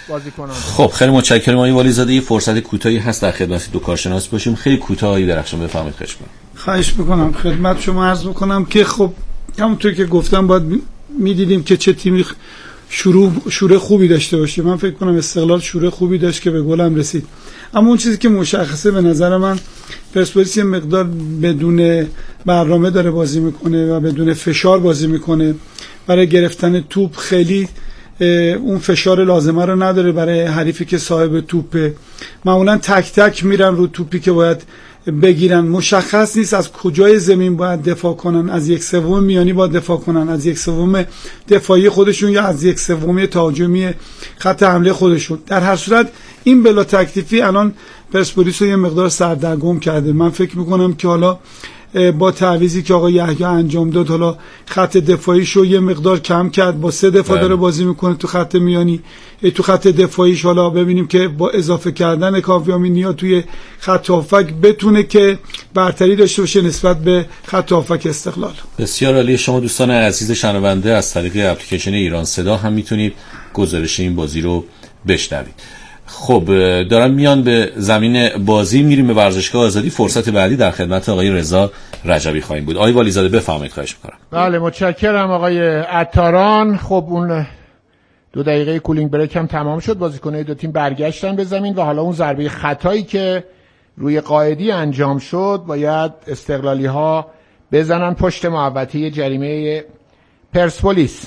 بازیکنان. خب خیلی متشکرم آقای والیزاده. یه فرصت کوتاهی هست در خدمت دو کارشناس باشیم. خیلی کوتاهی درخشان بفرمایید. خواهش میکنم خدمت شما عرض بکنم که خب همونطور که گفتم باید میدیدیم که چه تیمی شروع خوبی داشته باشه. من فکر کنم استقلال شروع خوبی داشت که به گلم رسید، اما اون چیزی که مشخصه به نظر من پرسپولیس یه مقدار بدون برنامه داره بازی میکنه و بدون فشار بازی میکنه. برای گرفتن توپ خیلی اون فشار لازمه رو نداره برای حریفی که صاحب توپه. معمولا تک تک میرن رو توپی که باید بگیرن. مشخص نیست از کجای زمین باید دفاع کنن، از یک سوم میانی باید دفاع کنن، از یک سوم دفاعی خودشون یا از یک سوم تهاجمی خط حمله خودشون. در هر صورت این بلا تکلیفی الان پرسپولیس رو یه مقدار سردرگم کرده. من فکر میکنم که حالا با تعویضی که آقای یحیی انجام داد حالا خط دفاعیشو یه مقدار کم کرد، با 3 دفاع داره بازی میکنه تو خط میانی. تو خط دفاعیش حالا ببینیم که با اضافه کردن کاویامینیا توی خط هافک بتونه که برتری داشته باشه نسبت به خط هافک استقلال. بسیار عالی. شما دوستان عزیز شنونده از طریق اپلیکیشن ایران صدا هم میتونید گزارش این بازی رو بشنوید. خب دارن میان به زمین بازی، میریم به ورزشگاه آزادی. فرصت بعدی در خدمت آقای رضا رجبی خواهیم بود. آقای والیزاده بفرمایید. خواهش می‌کنم. بله متشکرم آقای عطاران. خب اون 2 دقیقه کولینگ بریک هم تمام شد، بازیکن‌های دو تیم برگشتن به زمین و حالا اون ضربه خطایی که روی قائدی انجام شد باید استقلالی‌ها بزنن پشت محوطه جریمه پرسپولیس.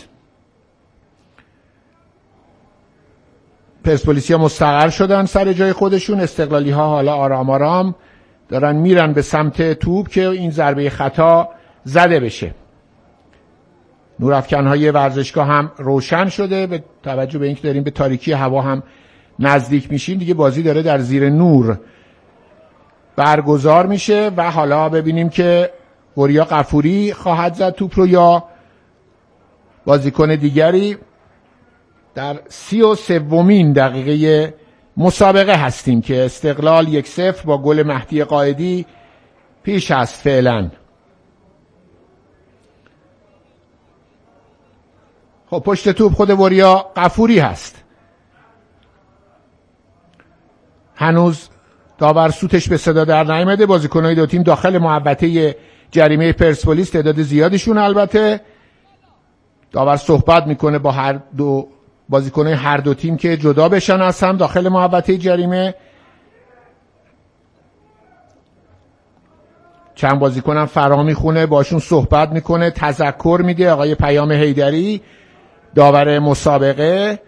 پرسپولیسیا مستقر شدن سر جای خودشون، استقلالی ها حالا آرام آرام دارن میرن به سمت توپ که این ضربه خطا زده بشه. نورافکن‌های ورزشگاه هم روشن شده، به توجه به اینکه داریم به تاریکی هوا هم نزدیک میشیم دیگه بازی داره در زیر نور برگزار میشه و حالا ببینیم که وریا غفوری خواهد زد توپ رو یا بازیکن دیگری. در 33مین دقیقه مسابقه هستیم که استقلال 1-0 با گل مهدی قائدی پیش است فعلا. خب پشت توپ خود وریا غفوری هست. هنوز داور سوتش به صدا در نیامده. بازیکن‌های دو تیم داخل محوطه جریمه پرسپولیس، تعداد زیادشون البته. داور صحبت میکنه با هر دو بازیکن‌های هر دو تیم که جدا بشن از هم داخل محوطه جریمه. چند بازیکن هم فرا میخونه، باشون صحبت میکنه، تذکر میده. آقای پیام حیدری داور مسابقه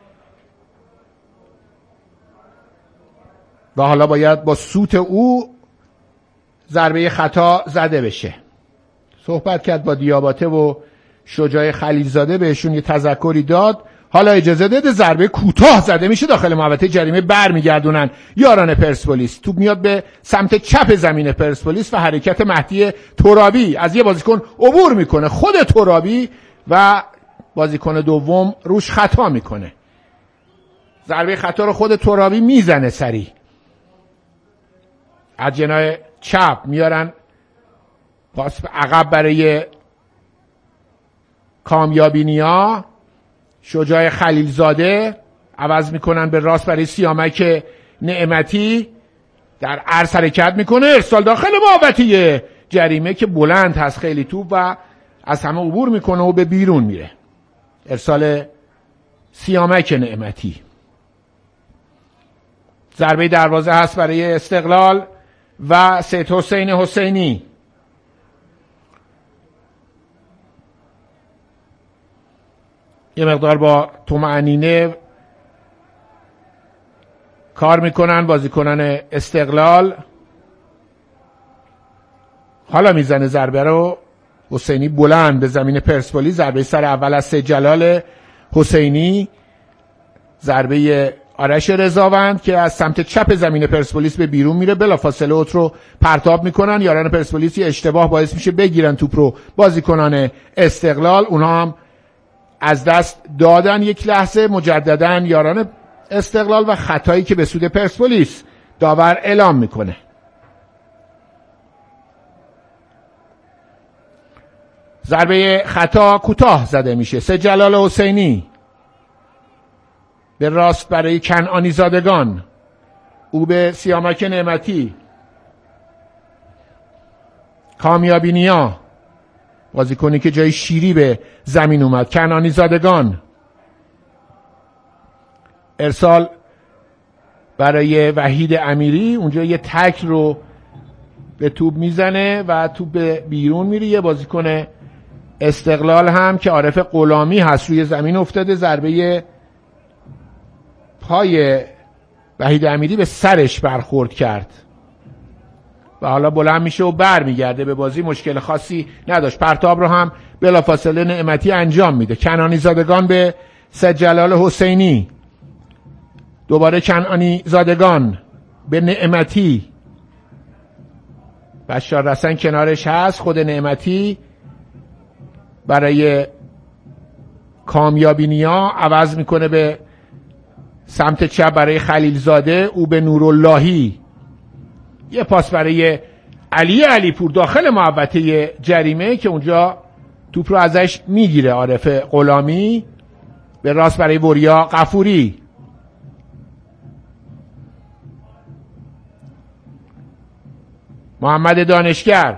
و حالا باید با سوت او ضربه خطا زده بشه. صحبت کرد با دیاباته و شجاع خلیلزاده، بهشون یه تذکری داد. حالا اجازه داده ضربه کوتاه زده میشه داخل محوطه جریمه، برمیگردونن یاران پرسپولیس. توپ میاد به سمت چپ زمین پرسپولیس و حرکت مهدی ترابی از یه بازیکن عبور میکنه، خود ترابی و بازیکن دوم روش خطا میکنه. ضربه خطا رو خود ترابی میزنه سریع. از جناح چپ میارن پاس عقب برای کامیابینیا، شجاع خلیلزاده عوض میکنن به راست برای سیامک نعمتی، در عرض حرکت میکنه، ارسال داخل محوطه جریمه که بلند هست خیلی توپ و از همه عبور میکنه و به بیرون میره. ارسال سیامک نعمتی. ضربه دروازه هست برای استقلال و سید حسین حسینی. یه مقدار با طمأنینه کار میکنن بازیکنان استقلال. حالا میزنه ضربه رو حسینی بلند به زمین پرسپولیس. ضربه سر اول از سید جلال حسینی، ضربه آرش رضاوند که از سمت چپ زمین پرسپولیس به بیرون میره، بلافاصله اوت رو پرتاب میکنن. یاران پرسپولیس یه اشتباه باعث میشه بگیرن توپ رو بازیکنان استقلال، اونها هم از دست دادن یک لحظه مجددا یاران استقلال و خطایی که به سود پرسپولیس داور اعلام میکنه. ضربه خطا کوتاه زده میشه. سید جلال حسینی به راست برای کنعانی زادگان، او به سیامک نعمتی. کامیابی نیا، بازیکنی که جای شیری به زمین اومد. کنعانی زادگان، ارسال برای وحید امیری، اونجا یه تکل رو به توپ میزنه و توپ به بیرون میره. یه بازیکن استقلال هم که عارف غلامی هست روی زمین افتاده، ضربه پای وحید امیری به سرش برخورد کرد و حالا بلند میشه و بر میگرده به بازی. مشکل خاصی نداشت. پرتاب رو هم بلافاصله نعمتی انجام میده. کنعانی زادگان به سید جلال حسینی، دوباره کنعانی زادگان به نعمتی. بشار رسن کنارش هست. خود نعمتی برای کامیابی نیا عوض میکنه به سمت چپ برای خلیلزاده، او به نوراللهی. یه پاس برای علیپور داخل محوطه جریمه که اونجا توپ رو ازش میگیره عارف غلامی. به راست برای وریا غفوری. محمد دانشگر،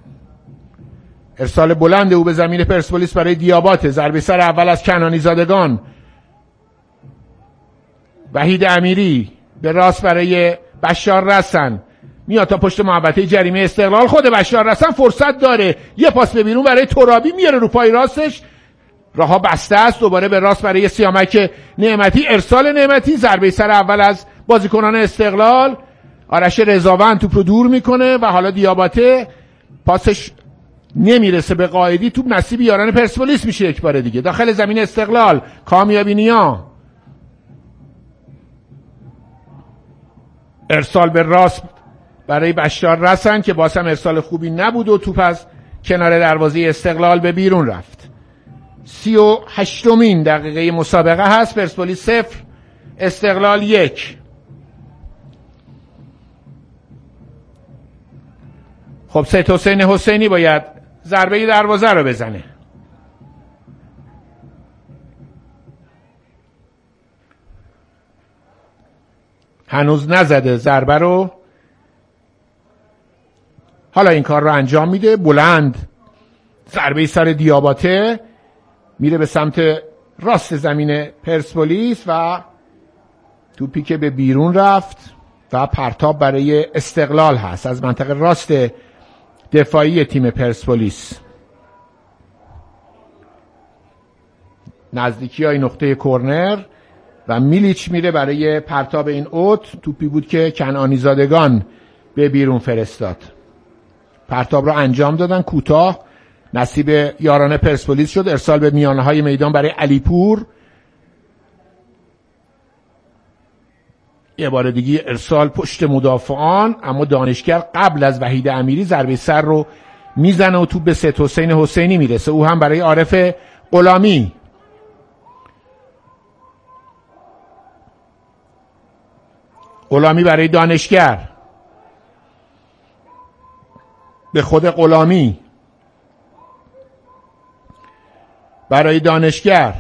ارسال بلند او به زمین پرسپولیس برای دیاباته. ضربه سر اول از کنعانی زادگان. وحید امیری به راست برای بشار رسن، میاد تا پشت محوطه جریمه استقلال. خود بشار رسن فرصت داره، یه پاس به بیرون برای ترابی، میاره رو پای راستش، راهها بسته است. دوباره به راست برای سیامک نعمتی. ارسال نعمتی، ضربه سر اول از بازیکنان استقلال. آرش رضاوند توپ رو دور میکنه و حالا دیاباته پاسش نمیرسه به قائدی. توپ نصیب یاران پرسپولیس میشه یک بار دیگه. داخل زمین استقلال کامیابی نیا، ارسال به راست برای بشار رسن که باز هم ارسال خوبی نبود و توپ از کنار دروازه استقلال به بیرون رفت. 38مین دقیقه مسابقه هست. پرسپولیس 0 استقلال 1. خب سید حسین حسینی باید ضربه دروازه رو بزنه. هنوز نزده ضربه رو، حالا این کار رو انجام میده. بلند ضربه سر دیاباته میره به سمت راست زمین پرسپولیس و توپی که به بیرون رفت و پرتاب برای استقلال هست از منطقه راست دفاعی تیم پرسپولیس. نزدیکی های نقطه کرنر و میلیچ میره برای پرتاب این اوت. توپی بود که کنعانی زادگان به بیرون فرستاد. پرتاب رو انجام دادن، کوتاه نصیب یاران پرسپولیس شد. ارسال به میانه های میدان برای علیپور. یه بار دیگه ارسال پشت مدافعان، اما دانشگر قبل از وحید امیری ضربه سر رو میزنه و توپ به سید حسین حسینی میرسه. او هم برای عارف غلامی. غلامی برای دانشگر، به خود غلامی، برای دانشگر.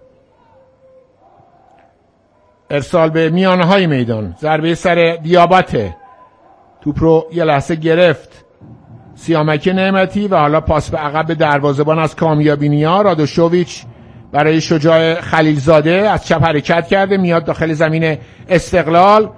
ارسال به میانه های میدان، ضربه سر دیاباته. توپ رو یه لحظه گرفت سیامک نعمتی و حالا پاس به عقب دروازه‌بان از کامیابی نیا. رادوشوویچ برای شجاع خلیلزاده از چپ حرکت کرده، میاد داخل زمین استقلال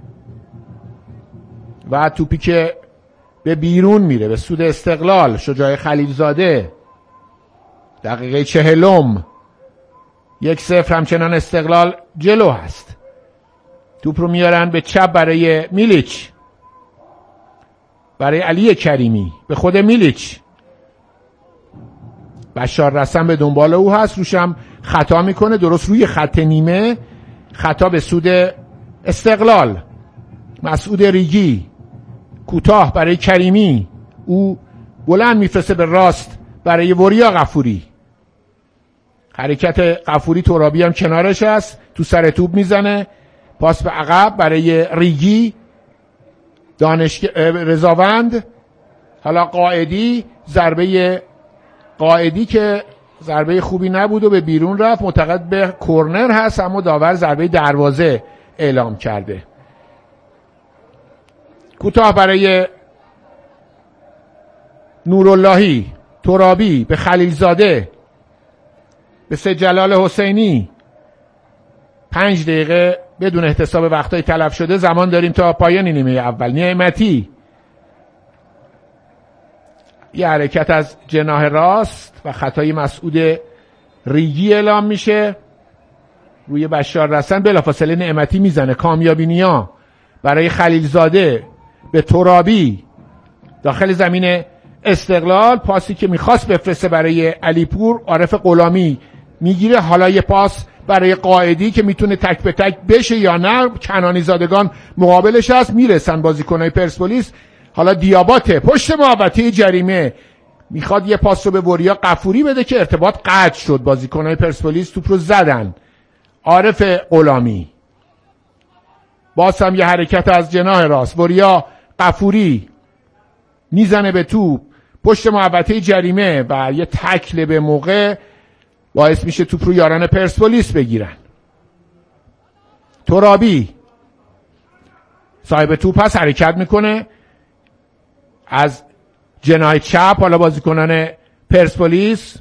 و توپی که به بیرون میره به سود استقلال. شجاع خلیلزاده دقیقه 40. 1-0 همچنان استقلال جلو هست. توپ رو میارن به چپ برای میلیچ، برای علی کریمی، به خود میلیچ. بشار رسن به دنبال او هست، روشم خطا میکنه، درست روی خط نیمه. خطا به سود استقلال. مسعود ریگی کوتاه برای کریمی، او بلند میفرسته به راست برای وریا غفوری. حرکت غفوری، ترابی هم کنارش هست، تو سر توپ میزنه. پاس به عقب برای ریگی. رضاوند، حالا قائدی. ضربه قائدی که ضربه خوبی نبود و به بیرون رفت، معتقد به کرنر هست، اما داور ضربه دروازه اعلام کرده. کوتاه برای نوراللهی، ترابی به خلیلزاده، به سید جلال حسینی. 5 دقیقه بدون احتساب وقتای تلف شده زمان داریم تا پایان نیمه اول. نعمتی، یه حرکت از جناح راست و خطای مسعود ریگی اعلام میشه روی بشار رسن. بلافاصله نعمتی میزنه کامیابی نیا برای خلیلزاده به ترابی داخل زمین استقلال. پاسی که میخواست بفرسته برای علیپور، عارف غلامی میگیره. حالا یه پاس برای قائدی که میتونه تک به تک بشه یا نه. کنانی زادگان مقابلش هست، میرسن بازیکنای پرسپولیس. حالا دیاباته پشت محوطه جریمه میخواد یه پاس رو به وریا غفوری بده که ارتباط قطع شد. بازیکنای پرسپولیس توپ رو زدن. عارف غلامی باز هم یه حرکت از جناح راست، وریا غفوری میزنه به توپ پشت محوطه جریمه و یه تکل به موقع باعث میشه توپ رو یاران پرسپولیس بگیرن. ترابی صاحب توپ هست، حرکت میکنه از جناح چپ. حالا بازیکنان پرسپولیس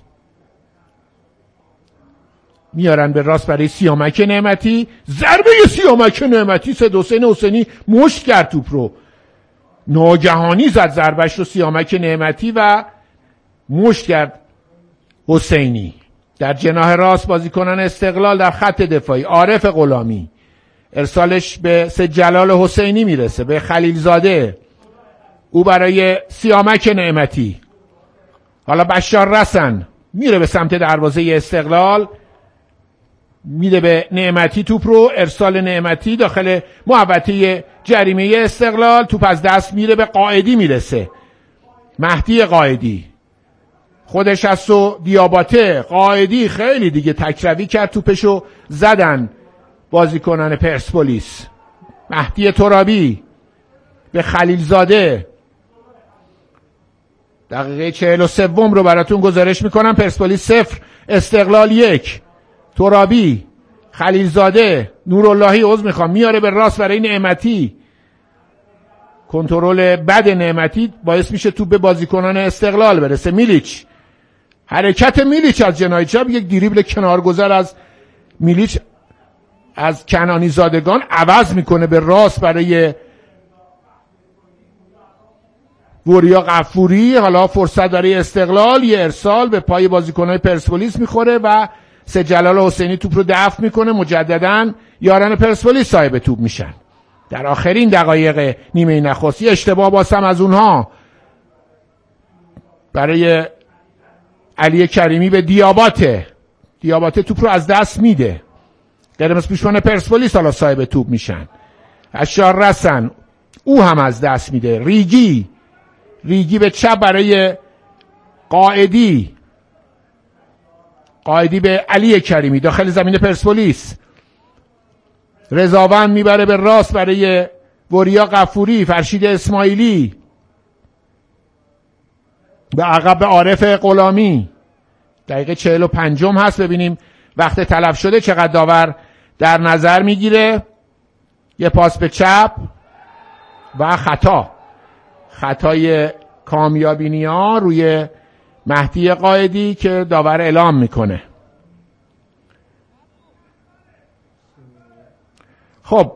میارن به راست برای سیامک نعمتی. ضربه سیامک نعمتی، سید حسین حسینی مشت کرد توپ رو، ناگهانی زد ضربش رو سیامک نعمتی و مشت کرد حسینی. در جناح راست بازیکنان استقلال در خط دفاعی، عارف غلامی ارسالش به سید جلال حسینی میرسه، به خلیلزاده، او برای سیامک نعمتی. حالا بشار رسن میره به سمت دروازه استقلال، میده به نعمتی توپ رو. ارسال نعمتی داخل محوطه جریمه استقلال، توپ از دست میره، به قائدی میرسه. مهدی قائدی خودش هست و دیاباته. قائدی خیلی دیگه تکروی کرد، توپشو زدن بازیکنان پرسپولیس. مهدی ترابی به خلیلزاده. دقیقه 43 رو براتون گزارش میکنم. پرسپولیس 0 استقلال 1. ترابی، خلیلزاده، نوراللهی میاره به راست برای نعمتی. کنترل بد نعمتی باعث میشه توپ به بازیکنان استقلال برسه. میلیچ، حرکت میلیچ از جناح چپ، یک دریبل کنارگذر از میلیچ از کنانی زادگان عوض میکنه به راست برای وریا غفوری. حالا فرصت برای استقلال، یه ارسال به پای بازیکنان پرسپولیس میخوره و سید جلال حسینی توپ رو دفع میکنه. مجدداً یاران پرسپولیس صاحب توپ میشن. در آخرین دقایق نیمه نخستی اشتباه باسم از اونها برای علی کریمی به دیاباته. دیاباته توپ رو از دست میده. قرمز پیشوان پرسپولیس حالا صاحب توپ میشن. بشار رسن او هم از دست میده. ریگی به چپ برای قائدی. قائدی به علی کریمی داخل زمین پرسپولیس. رضاوند میبره به راست برای وریا غفوری. فرشید اسماعیلی به عقب به عارف غلامی. دقیقه 45 هست. ببینیم وقت تلف شده چقدر داور در نظر میگیره. یه پاس به چپ و خطای کامیابی نیا روی مهدی قائدی که داور اعلام میکنه. خب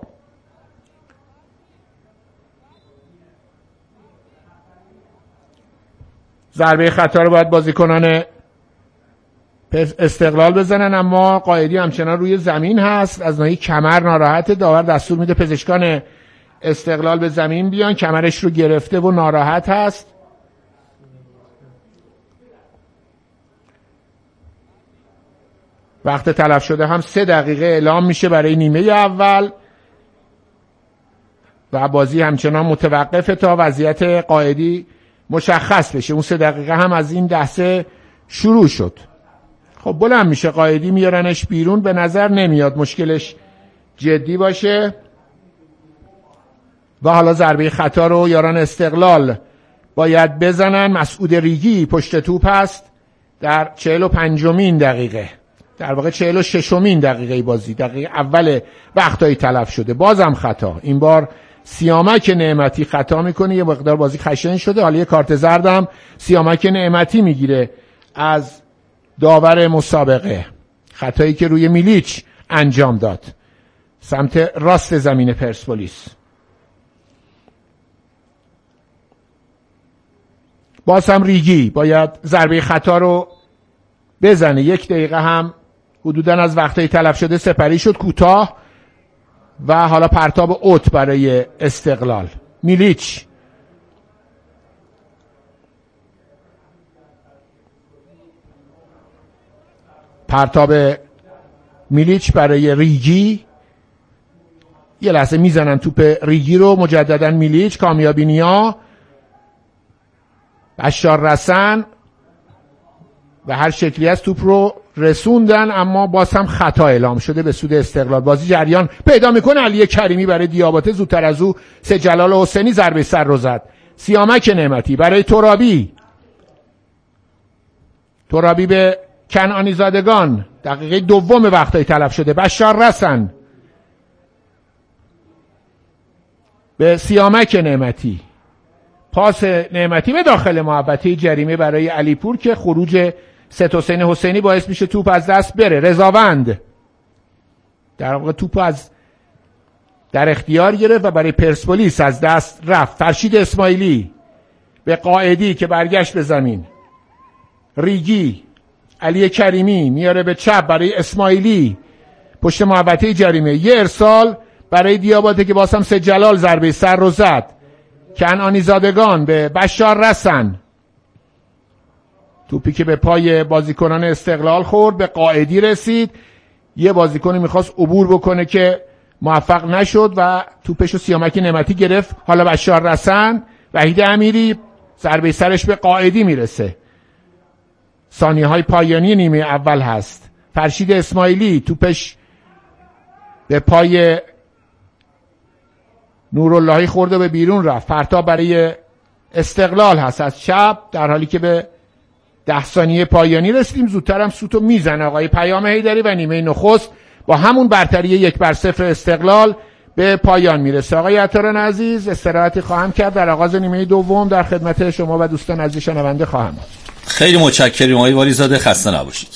ضربه خطا رو باید بازیکنان استقلال بزنن، اما قائدی همچنان روی زمین هست. از ناحیه کمر ناراحت. داور دستور میده پزشکان استقلال به زمین بیان. کمرش رو گرفته و ناراحت هست. وقت تلف شده هم 3 دقیقه اعلام میشه برای نیمه اول و بازی همچنان متوقفه تا وضعیت قائدی مشخص بشه. اون 3 دقیقه هم از این لحظه شروع شد. خب بلند میشه قائدی، میارنش بیرون. به نظر نمیاد مشکلش جدی باشه و حالا ضربه خطا رو یاران استقلال باید بزنن. مسعود ریگی پشت توپ هست، در 45مین دقیقه، در واقع 46مین دقیقه بازی، دقیقه اول وقتایی تلف شده، بازم خطا. این بار سیامک نعمتی خطا میکنه، یه مقدار بازی خشن شده. حالا یه کارت زردم سیامک نعمتی میگیره از داور مسابقه، خطایی که روی میلیچ انجام داد سمت راست زمین پرسپولیس. باز هم ریگی باید ضربه خطا رو بزنه. 1 دقیقه هم حدوداً از وقتایی تلف شده سپری شد کوتاه و حالا پرتاب اوت برای استقلال. میلیچ پرتاب میلیچ برای ریگی، یه لحظه میزنن توپ ریگی رو، مجددا میلیچ، کامیابی نیا، بشار رسن و هر شکلی از توپ رو رسوندن، اما باز هم خطا اعلام شده به سود استقلال. بازی جریان پیدا میکنه. علی کریمی برای دیاباته، زودتر از او سه جلال حسینی ضربه سر رو زد. سیامک نعمتی برای ترابی به کنعانی زادگان، دقیقه دوم وقتای تلف شده. بشار رسن به سیامک نعمتی، پاس نعمتی به داخل محوطه جریمه برای علیپور که خروج ست حسین حسینی باعث میشه توپ از دست بره. رضاوند در واقع توپ از در اختیار گرفت و برای پرسپولیس از دست رفت. فرشید اسماعیلی به قائدی که برگشت به زمین. ریگی، علی کریمی میاره به چپ برای اسماعیلی پشت محوطه جریمه. یه ارسال برای دیاباته که بازم سه جلال ضربه سر رو زد. کنعانی زادگان به بشار رسن، توپی که به پای بازیکنان استقلال خورد به قائدی رسید. یه بازیکنی میخواست عبور بکنه که موفق نشد و توپشو سیامک نعمتی گرفت. حالا بشار رسن، وحید امیری ضربه سرش به قائدی میرسه. ثانیه های پایانی نیمه اول هست. فرشید اسماعیلی توپش به پای نوراللهی خورده به بیرون رفت. پرتاب برای استقلال هست از چپ، در حالی که به 10 ثانیه پایانی رسیدیم. زودتر هم سوتو میزنه آقای پیام حیدری و نیمه نخست با همون برتری 1-0 استقلال به پایان میرسه. آقای عطاران عزیز، استراحتی خواهم کرد. در آغاز نیمه دوم در خدمت شما و دوستان عزیز شنونده خواهم بود. خیلی متشکرم آقای واریزاده، خسته نباشید.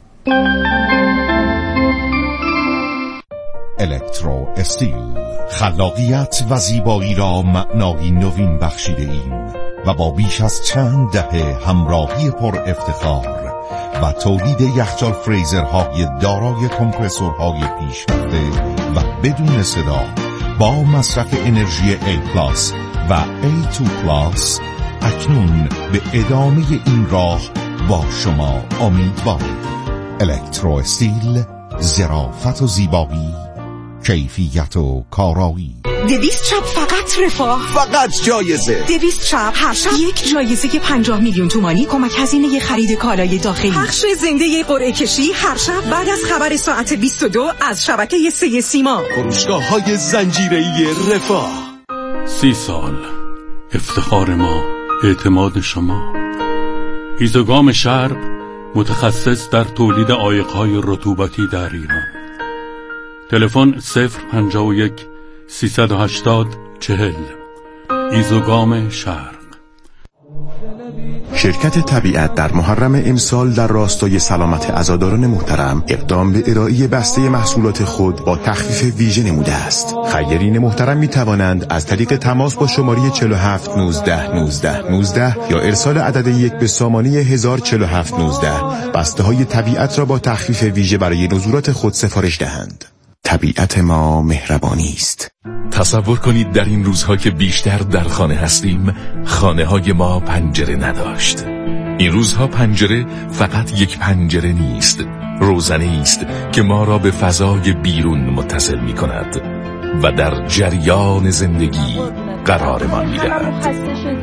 الکترو استیل، خلاقیت و زیبایی را معنای نوین بخشیده ایم و با بیش از چند دهه همراهی پر افتخار و تولید یخچال فریزرهای دارای کمپرسورهای پیشرفته و بدون صدا با مصرف انرژی A+ و A2+، اکنون به ادامه این راه با شما امیدواریم. الکترو استیل، ظرافت و زیبایی، کیفیت و کارایی. 200 چاپ فقط رفاه، فقط جایزه. 200 چاپ هر شب یک جایزه 50 میلیون تومانی کمک هزینه خرید کالای داخلی. پخش زنده قرعه کشی هر شب بعد از خبر ساعت 22 از شبکه 3 سیما. فروشگاه‌های زنجیره‌ای رفاه. 30 سال افتخار ما، اعتماد شما. ایزوگام شرق، متخصص در تولید عایق‌های رطوبتی در ایران. تلفن 051 380 40. ایزوگام شرق. شرکت طبیعت در محرم امسال در راستای سلامت عزاداران محترم اقدام به ارائه بسته محصولات خود با تخفیف ویژه نموده است. خیرین محترم می توانند از طریق تماس با شماره 47 19 19 19 یا ارسال عدد 1 به سامانه 1047 19 بسته های طبیعت را با تخفیف ویژه برای نزولات خود سفارش دهند. طبیعت ما مهربانی است. تصور کنید در این روزها که بیشتر در خانه هستیم، خانه های ما پنجره نداشت. این روزها پنجره فقط یک پنجره نیست، روزنه است که ما را به فضای بیرون متصل می کند و در جریان زندگی قرارمان می دهد.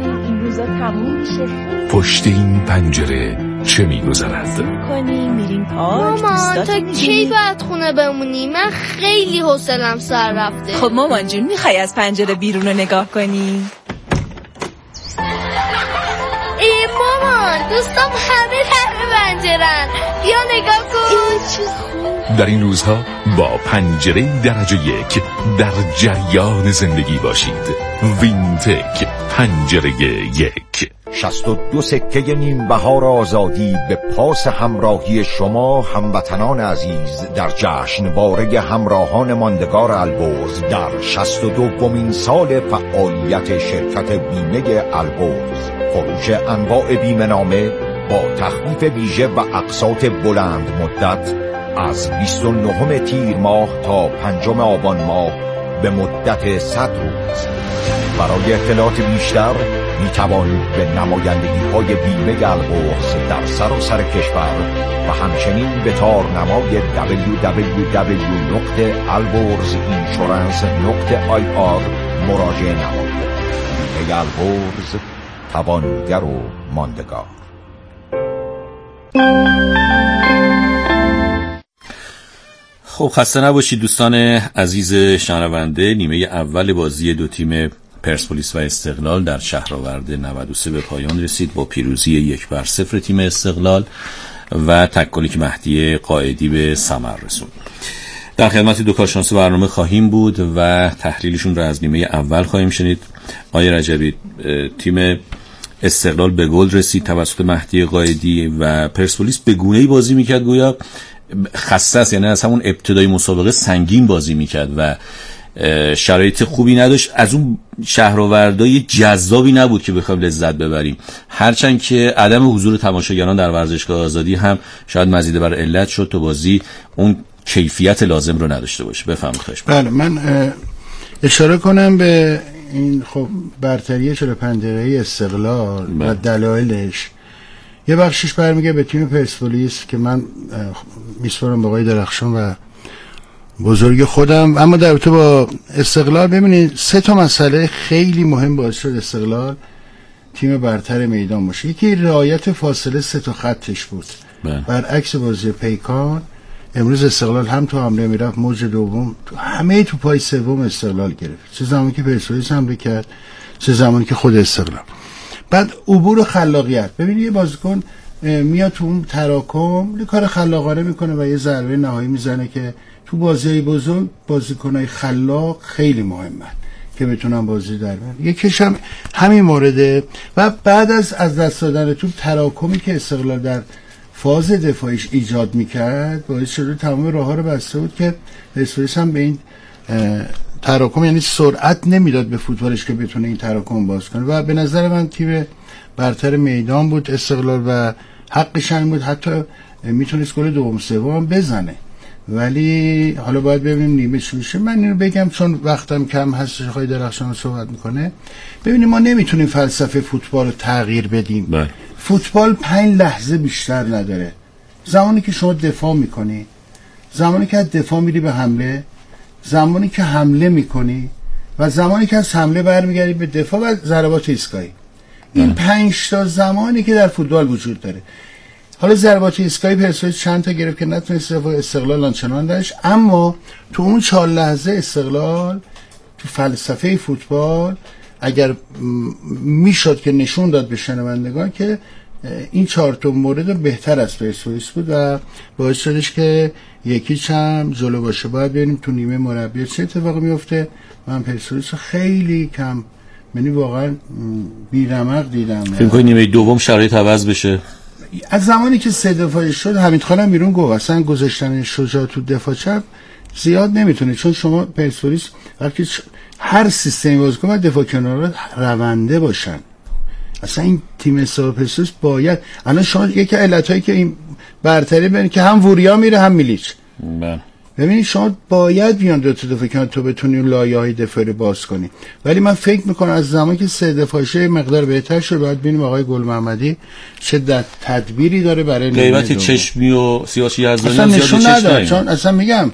پشت این پنجره چه می گذرد؟ مامان تا کی باید خونه بمونی؟ من خیلی حوصله‌ام سر رفته. خب مامان جون، میخوای از پنجره بیرون رو نگاه کنی؟ ای مامان مامان دوستم همه پنجرن، بیا نگاه کن. در این روزها با پنجره درجه 1 در جریان زندگی باشید. وینتک پنجره 1. 62 سکه نیم بهار آزادی به پاس همراهی شما هموطنان عزیز در جشنواره همراهان ماندگار البرز در 62مین سال فعالیت شرکت بیمه البرز. فروش انواع بیمه نامه با تخفیف ویژه و اقساط بلند مدت از 29 تیر ماه تا 5 آبان ماه به مدت 100 روز. برای اطلاعات بیشتر می توانید به نمایندگی‌های بیمه البرز در سراسر کشور و همچنین به تارنمای www.alborzinsurance.ir مراجعه نمایید. بیمه البرز، توانگر و ماندگار. خب خسته نباشید دوستان عزیز شنونده. نیمه اول بازی دو تیم پرسپولیس و استقلال در شهرآورد 93 به پایان رسید با پیروزی 1-0 تیم استقلال و تک‌گلی که مهدی قائدی به ثمر رسوند. در خدمت دو کارشناس برنامه خواهیم بود و تحلیلشون را از نیمه اول خواهیم شنید. آقای رجبی، تیم استقلال به گل رسید توسط مهدی قائدی و پرسپولیس به گونه‌ای بازی میکرد گویا خسته است، یعنی از همون ابتدای مسابقه سنگین بازی میکرد و شرایط خوبی نداشت. از اون شهرآوردهای جذابی نبود که بخوایم لذت ببریم، هرچند که عدم حضور تماشاگران در ورزشگاه آزادی هم شاید مزید بر علت شد تا بازی اون کیفیت لازم رو نداشته باشه. بفرمایید. خواهش می‌کنم. بله، من اشاره کنم به این خب برتری 45 دقیقه استقلال و دلایلش. یه بخشش برمیگه به تیم پرسپولیس که من میسپارم به آقای درخشان و بزرگ خودم. اما در رابطه با استقلال ببینید 3 مسئله خیلی مهم باعث شد استقلال تیم برتر میدان باشه. یکی رعایت فاصله 3 خطش بود. برعکس بازی پیکان امروز استقلال هم تو حمله میرفت موج دوم همه تو پای سوم استقلال گرفت، چه زمانی که پرسپولیس حمله کرد چه زمانی که خود استقلال. بعد عبور و خلاقیت. ببینید یه بازیکن میاد تو اون تراکم یه کار خلاقانه میکنه و یه ضربه نهایی میزنه که تو بازی‌های بزرگ بازیکن‌های خلاق خیلی مهمن که بتونن بازی در بیارن. یکیش هم همین مورده. و بعد از دست دادن توپ تراکمی که استقلال در فاز دفاعیش ایجاد میکرد باعث شده تمام راه‌ها رو بسته بود که پرسپولیس هم به این تراکم، یعنی سرعت نمیداد به فوتبالش که بتونه این تراکم باز کنه. و به نظر من تیم برتر میدان بود استقلال و حقش هم بود، حتی میتونست گل دوم سوم بزنه. ولی حالا باید ببینیم نیمه چی میشه. من اینو بگم چون وقتم کم هست، آقای درخشان صحبت میکنه. ببینیم ما نمیتونیم فلسفه فوتبال رو تغییر بدیم. فوتبال 5 لحظه بیشتر نداره. زمانی که شما دفاع میکنی، زمانی که از دفاع میری به حمله، زمانی که حمله میکنی و زمانی که از حمله برمیگردی به دفاع و ضربات ایستگاهی. این 5 تا زمانی که در فوتبال وجود داره. حالا ضربات ایستگاهی پرسپولیس چند تا گرفت که نتونست استقلال آنچنان داشت، اما تو اون 4 لحظه استقلال تو فلسفه فوتبال اگر میشد که نشون داد به شنوندگان که این 4 تا مورد بهتر از پرسپولیس بود و باعث شدش که یکیش هم جلو باشه. باید ببینیم تو نیمه مربی چه اتفاقی میفته. من پرسپولیس خیلی کم، یعنی واقعا بی‌رمق دیدم. فکر کنید نیمه دوم شرایط عوض بشه؟ از زمانی که 3 دفاعی شد حمید خانم بیرون گفت اصلا گذاشتن شجاع تو دفاع چپ زیاد نمیتونه، چون شما پرسپولیس وقتی هر سیستمی بازی کنه دفاع کنارا رونده باشن. اصلا این تیم حساب پرسپولیس باید الان شما یکی علتایی که این برتری ببین که هم وریا میره هم میلیچ. ببینید شما باید بیان 2 تا دفاع کنار تو بتونی اون لایه‌های دفاعی باز کنی. ولی من فکر میکنم از زمانی که 3 دفاعشه مقدار بهتر شد باید ببینیم آقای گل محمدی چه تدبیری داره برای غیبت چشمی و سیاسی یزدانی اصلا نشون نداره. چون اصلا میگم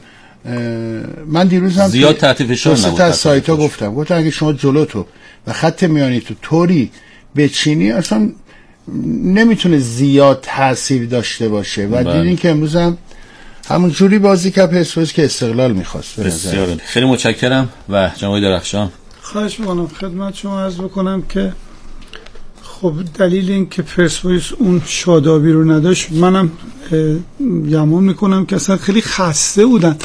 من دیروز هم زیاد تحت فشار نبود. از سایت‌ها گفتم اگه شما جلوتو و خط میانی تو طوری بچینی اصلا نمیتونه زیاد تاثیر داشته باشه و دیدین که امروز هم همون جوری بازی که پرسپولیس که استقلال می‌خواست. بسیار خیلی متشکرم و جناب درخشان خواهش می‌کنم خدمت شما عرض بکنم که خب دلیل این که پرسپولیس اون شادابی رو نداشت، منم گمان میکنم که اصلا خیلی خسته بودن،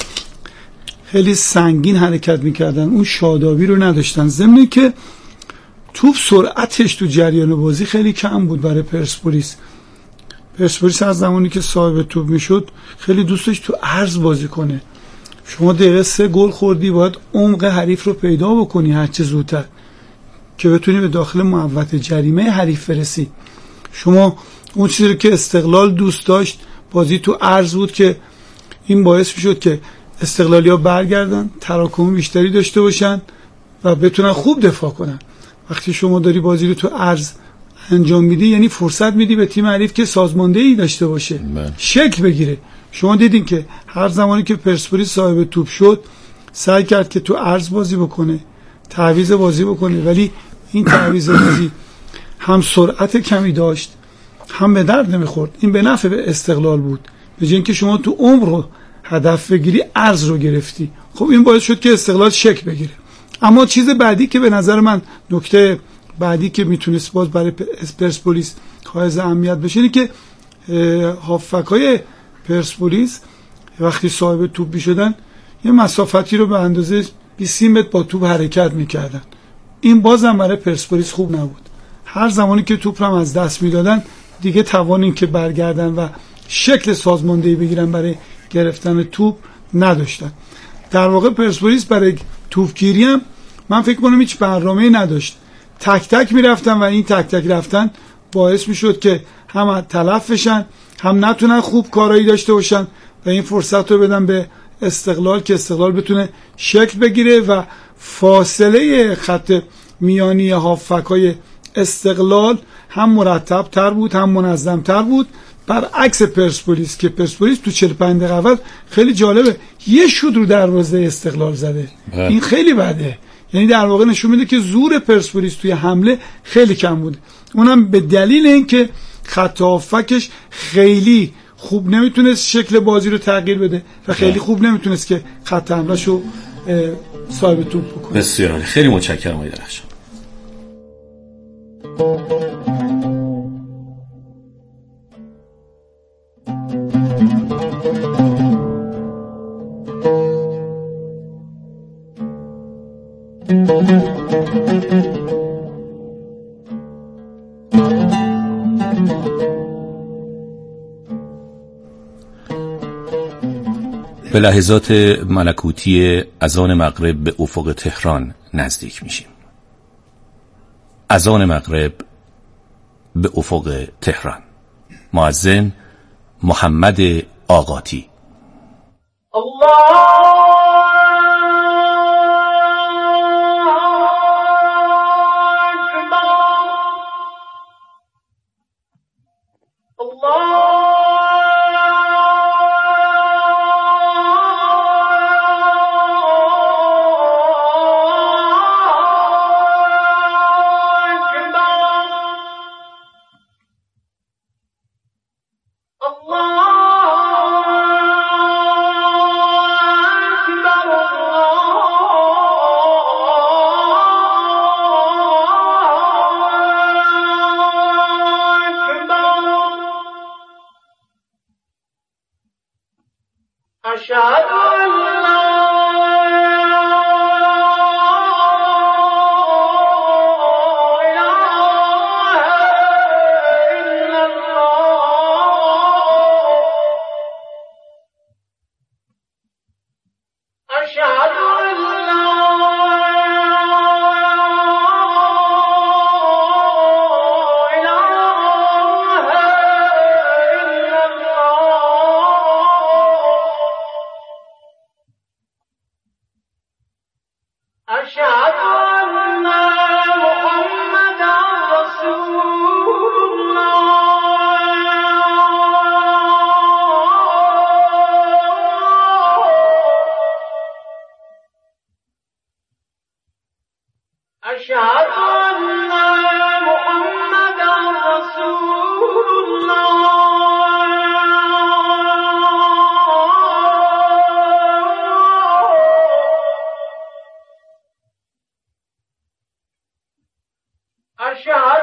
خیلی سنگین حرکت میکردن، اون شادابی رو نداشتن. ضمن که توپ سرعتش تو جریان بازی خیلی کم بود برای پرسپولیس. پرسپولیس از زمانی که صاحب توپ میشد خیلی دوست داشت تو عرض بازی کنه. شما دقیقه 3 گل خوردی، باید عمق حریف رو پیدا بکنی هرچه زودتر که بتونی به داخل محوطه جریمه حریف برسی. شما اون چیزی که استقلال دوست داشت بازی تو عرض بود که این باعث میشد که استقلالیا برگردن، تراکم بیشتری داشته باشن و بتونن خوب دفاع کنن. وقتی شما داری بازی رو تو عرض انجام میدی یعنی فرصت میدی به تیم حریف که سازماندهی داشته باشه، شکل بگیره. شما دیدین که هر زمانی که پرسپولیس صاحب توپ شد سعی کرد که تو عرض بازی بکنه، تعویض بازی بکنه، ولی این تعویض بازی هم سرعت کمی داشت هم به درد نمیخورد. این به نفع استقلال بود، به جای اینکه شما تو عمر رو هدف بگیری عرض رو گرفتی. خب این باعث شد که استقلال شک بگیره. اما چیز بعدی که به نظر من نکته بعدی که میتونست باز برای پرسپولیس حائز اهمیت بشه اینه که هافبک‌های پرسپولیس وقتی صاحب توپ میشدن یه مسافتی رو به اندازه 20 متر با توپ حرکت میکردن. این بازم برای پرسپولیس خوب نبود. هر زمانی که توپ رو از دست میدادن دیگه توان این که برگردن و شکل سازماندهی بگیرن برای گرفتن توپ نداشتن. در واقع پرسپولیس برای توپگیری هم من فکر کنم هیچ برنامه‌ای نداشت. تک تک میرفتن و این تک تک رفتن باعث میشد که هم تلف بشن هم نتونن خوب کارایی داشته باشن و این فرصت رو بدن به استقلال که استقلال بتونه شکل بگیره و فاصله خط میانی هافبک‌های استقلال هم مرتب تر بود هم منظم تر بود، برعکس پرسپولیس که پرسپولیس تو 45 دقیقه اول خیلی جالبه یه شوت رو دروازه استقلال زده. این خیلی بده، یعنی در واقع نشون میده که زور پرسپولیس توی حمله خیلی کم بود، اونم به دلیل اینکه خط هافبکش خیلی خوب نمیتونست شکل بازی رو تغییر بده و خیلی خوب نمیتونست که خط حمله‌ش رو صاحب توپ بکنه. بسیار عالی، خیلی متشکرم آقای درخشان. به لحظات ملکوتی اذان مغرب به افق تهران نزدیک میشیم. اذان مغرب به افق تهران. مؤذن محمد آقاتی. الله أشهد